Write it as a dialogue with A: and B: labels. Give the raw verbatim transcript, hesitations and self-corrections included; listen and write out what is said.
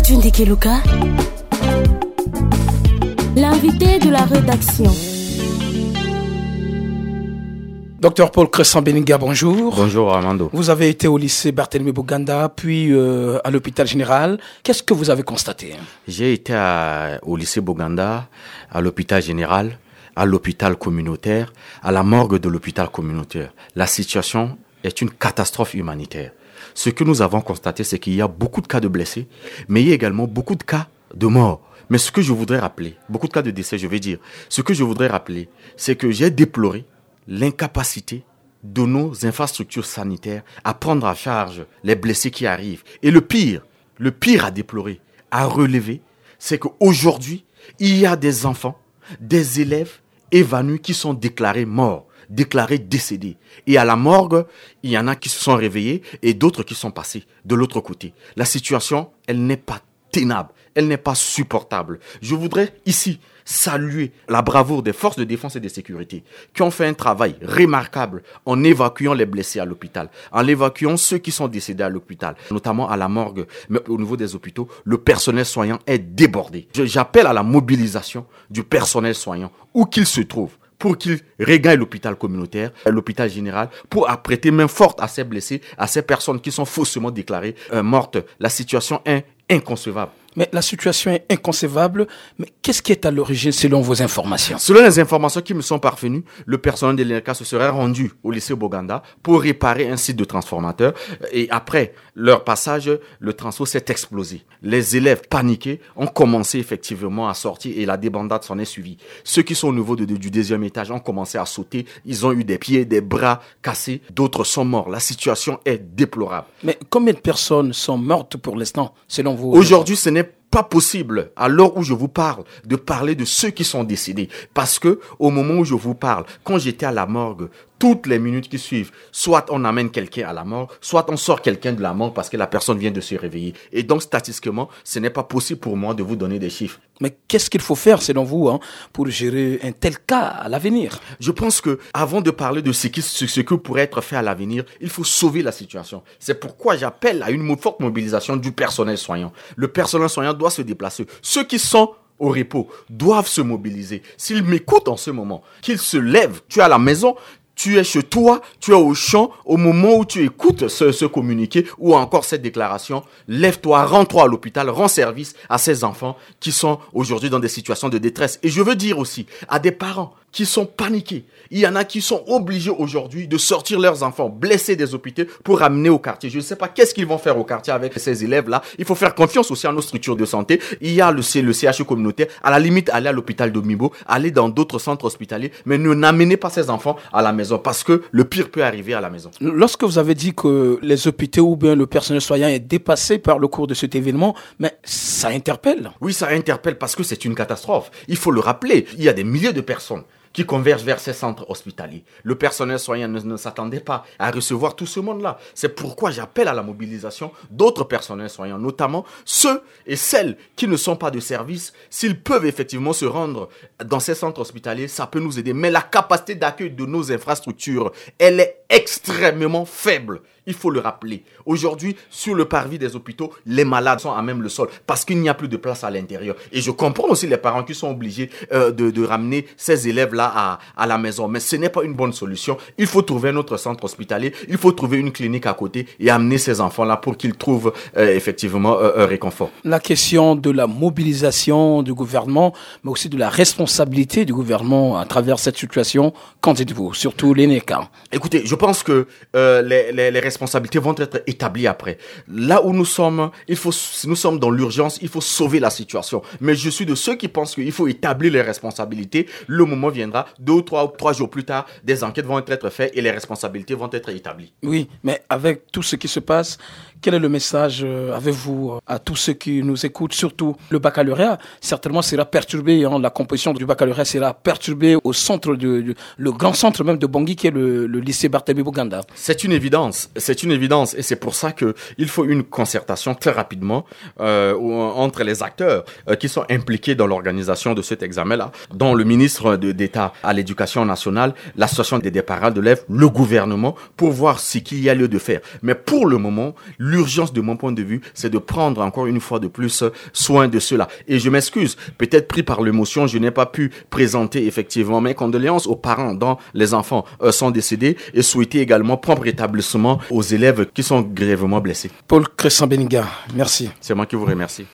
A: Tunde Keluka, l'invité de la rédaction.
B: Docteur Paul Crescent Beninga, bonjour.
C: Bonjour Armando.
B: Vous avez été au lycée Barthélemy Boganda, puis euh, à l'hôpital général. Qu'est-ce que vous avez constaté?
C: J'ai été à, au lycée Boganda, à l'hôpital général, à l'hôpital communautaire, à la morgue de l'hôpital communautaire. La situation est une catastrophe humanitaire. Ce que nous avons constaté, c'est qu'il y a beaucoup de cas de blessés, mais il y a également beaucoup de cas de morts. Mais ce que je voudrais rappeler, beaucoup de cas de décès, je vais dire, ce que je voudrais rappeler, c'est que j'ai déploré l'incapacité de nos infrastructures sanitaires à prendre en charge les blessés qui arrivent. Et le pire, le pire à déplorer, à relever, c'est qu'aujourd'hui, il y a des enfants, des élèves évanouis qui sont déclarés morts, déclarés décédés. Et à la morgue, il y en a qui se sont réveillés et d'autres qui sont passés de l'autre côté. La situation, elle n'est pas tenable, elle n'est pas supportable. Je voudrais ici saluer la bravoure des forces de défense et de sécurité qui ont fait un travail remarquable en évacuant les blessés à l'hôpital, en évacuant ceux qui sont décédés à l'hôpital, notamment à la morgue, mais au niveau des hôpitaux, le personnel soignant est débordé. J'appelle à la mobilisation du personnel soignant, où qu'il se trouve, pour qu'il regagne l'hôpital communautaire, l'hôpital général, pour prêter main forte à ces blessés, à ces personnes qui sont faussement déclarées euh, mortes. La situation est inconcevable.
B: Mais la situation est inconcevable. Mais qu'est-ce qui est à l'origine selon vos informations?
C: Selon les informations qui me sont parvenues, le personnel de l'I N R C A se serait rendu au lycée Boganda pour réparer un site de transformateur. Et après leur passage, le transfo s'est explosé. Les élèves paniqués ont commencé effectivement à sortir et la débandade s'en est suivie. Ceux qui sont au niveau de, de, du deuxième étage ont commencé à sauter. Ils ont eu des pieds, des bras cassés. D'autres sont morts. La situation est déplorable.
B: Mais combien de personnes sont mortes pour l'instant, selon vous?
C: Aujourd'hui, ce n'est pas possible, à l'heure où je vous parle, de parler de ceux qui sont décédés. Parce que, au moment où je vous parle, quand j'étais à la morgue, toutes les minutes qui suivent, soit on amène quelqu'un à la mort, soit on sort quelqu'un de la mort parce que la personne vient de se réveiller. Et donc, statistiquement, ce n'est pas possible pour moi de vous donner des chiffres.
B: Mais qu'est-ce qu'il faut faire, selon vous, hein, pour gérer un tel cas à l'avenir?
C: Je pense que, avant de parler de ce qui, ce que pourrait être fait à l'avenir, il faut sauver la situation. C'est pourquoi j'appelle à une forte mobilisation du personnel soignant. Le personnel soignant doit se déplacer. Ceux qui sont au repos doivent se mobiliser. S'ils m'écoutent en ce moment, qu'ils se lèvent. Tu es à la maison, tu es chez toi, tu es au champ, au moment où tu écoutes ce, ce communiqué ou encore cette déclaration, lève-toi, rends-toi à l'hôpital, rends service à ces enfants qui sont aujourd'hui dans des situations de détresse. Et je veux dire aussi à des parents qui sont paniqués. Il y en a qui sont obligés aujourd'hui de sortir leurs enfants blessés des hôpitaux pour amener au quartier. Je ne sais pas qu'est-ce qu'ils vont faire au quartier avec ces élèves-là. Il faut faire confiance aussi à nos structures de santé. Il y a le, C, le C H U communautaire. À la limite, aller à l'hôpital de Mibo, aller dans d'autres centres hospitaliers, mais ne n'amenez pas ces enfants à la maison parce que le pire peut arriver à la maison.
B: Lorsque vous avez dit que les hôpitaux ou bien le personnel soignant est dépassé par le cours de cet événement, mais ça interpelle.
C: Oui, ça interpelle parce que c'est une catastrophe. Il faut le rappeler. Il y a des milliers de personnes qui convergent vers ces centres hospitaliers. Le personnel soignant ne, ne s'attendait pas à recevoir tout ce monde-là. C'est pourquoi j'appelle à la mobilisation d'autres personnels soignants, notamment ceux et celles qui ne sont pas de service. S'ils peuvent effectivement se rendre dans ces centres hospitaliers, ça peut nous aider. Mais la capacité d'accueil de nos infrastructures, elle est extrêmement faible. Il faut le rappeler. Aujourd'hui, sur le parvis des hôpitaux, les malades sont à même le sol parce qu'il n'y a plus de place à l'intérieur. Et je comprends aussi les parents qui sont obligés euh, de, de ramener ces élèves-là à, à la maison. Mais ce n'est pas une bonne solution. Il faut trouver un autre centre hospitalier. Il faut trouver une clinique à côté et amener ces enfants-là pour qu'ils trouvent euh, effectivement euh, un réconfort.
B: La question de la mobilisation du gouvernement, mais aussi de la responsabilité du gouvernement à travers cette situation, qu'en dites-vous, surtout l'I N R C A?
C: Écoutez, je pense que euh, les, les, les responsabilités vont être établies après. Là où nous sommes, il faut, nous sommes dans l'urgence, il faut sauver la situation. Mais je suis de ceux qui pensent qu'il faut établir les responsabilités. Le moment viendra, deux ou trois, trois jours plus tard, des enquêtes vont être faites et les responsabilités vont être établies.
B: Oui, mais avec tout ce qui se passe, quel est le message euh, avez-vous à tous ceux qui nous écoutent, surtout le baccalauréat? Certainement sera perturbé, hein, la composition du baccalauréat sera perturbée au centre, de, de, le grand centre même de Bangui qui est le, le lycée Barthélemy Boganda.
C: C'est une évidence, c'est une évidence et c'est pour ça qu'il faut une concertation très rapidement euh, entre les acteurs euh, qui sont impliqués dans l'organisation de cet examen-là, dont le ministre de, d'État à l'éducation nationale, l'association des parents d'élèves, le gouvernement, pour voir ce qu'il y a lieu de faire. Mais pour le moment, l'urgence de mon point de vue, c'est de prendre encore une fois de plus soin de cela. Et je m'excuse, peut-être pris par l'émotion, je n'ai pas pu présenter effectivement mes condoléances aux parents dont les enfants euh, sont décédés et souhaiter également prompt rétablissement aux élèves qui sont grièvement blessés.
B: Paul Cressan Beniga, merci.
C: C'est moi qui vous remercie.